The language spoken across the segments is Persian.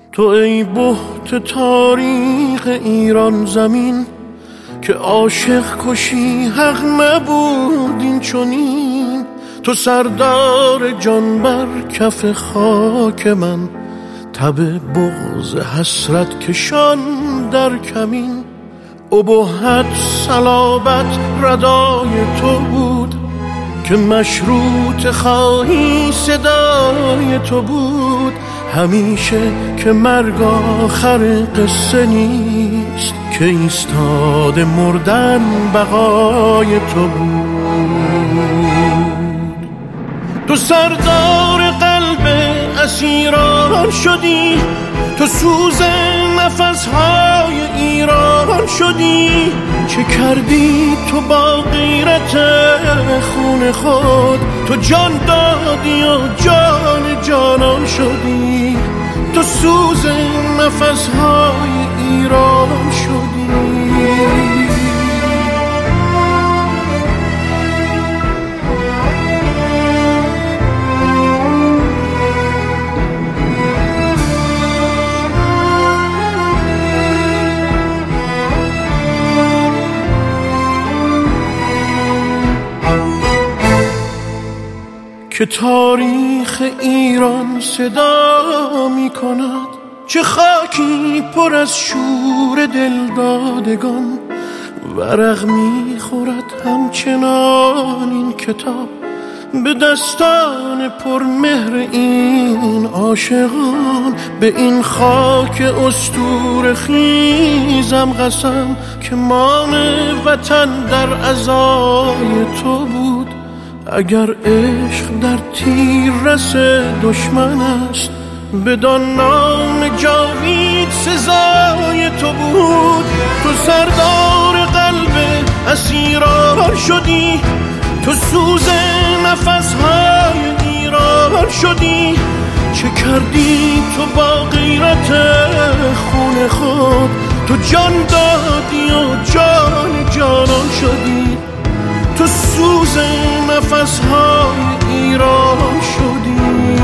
تو ای بهت تاریخ ایران زمین، که عاشق کشی حق نبود این چنین. تو سردار جان بر کف خاک من، تب بغض حسرت کشان در کمین. ابهت صلابت ردای تو بود، که مشروط خواهی صدای تو بود. همیشه که مرگ آخر قصه نیست، که ایستاده مردن بقای تو بود. تو سردار قلب اسیران شدی، تو سوز نفسهای ایران شدی. چه کردی تو با غیرت خون خود؟ تو جان دادی و جان جانان شدی. تو سوز نفسهای ایران شدی. که تاریخ ایران صدا می کند، چه خاکی پر از شور دلدادگان. ورق می خورد همچنان این کتاب، به دستان پر مهر این عاشقان. به این خاک اسطوره خیزم قسم، که مان وطن در عزای تو بود. اگر عشق در تیررس دشمن است، بدان نام جاوید سزای تو بود. تو سردار قلب اسیران شدی، تو سوز نفسهای ایران شدی. چه کردی تو با غیرت خون خود؟ تو جان دادی و جان جانان شدی. تو سوز نفسهای ایران شدی.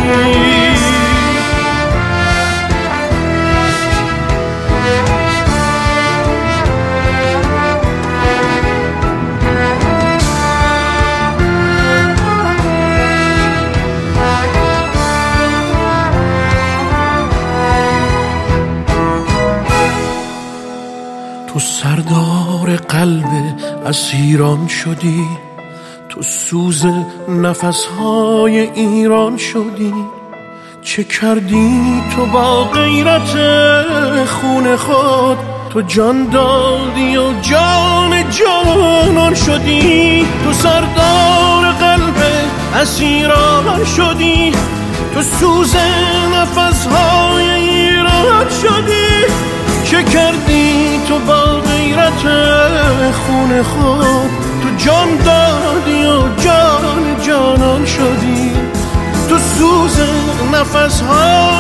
تو سردار قلب اسیران شدی، تو سوز نفسهای ایران شدی. چه کردی تو با غیرت خون خود؟ تو جان دادی و جان جانان شدی. تو سردار قلب اسیران شدی، تو سوز نفسهای ایران شدی. چه کردی تو با غیرت خون خود؟ تو جان دادی و جان جانان شدی. تو سوز نفسهای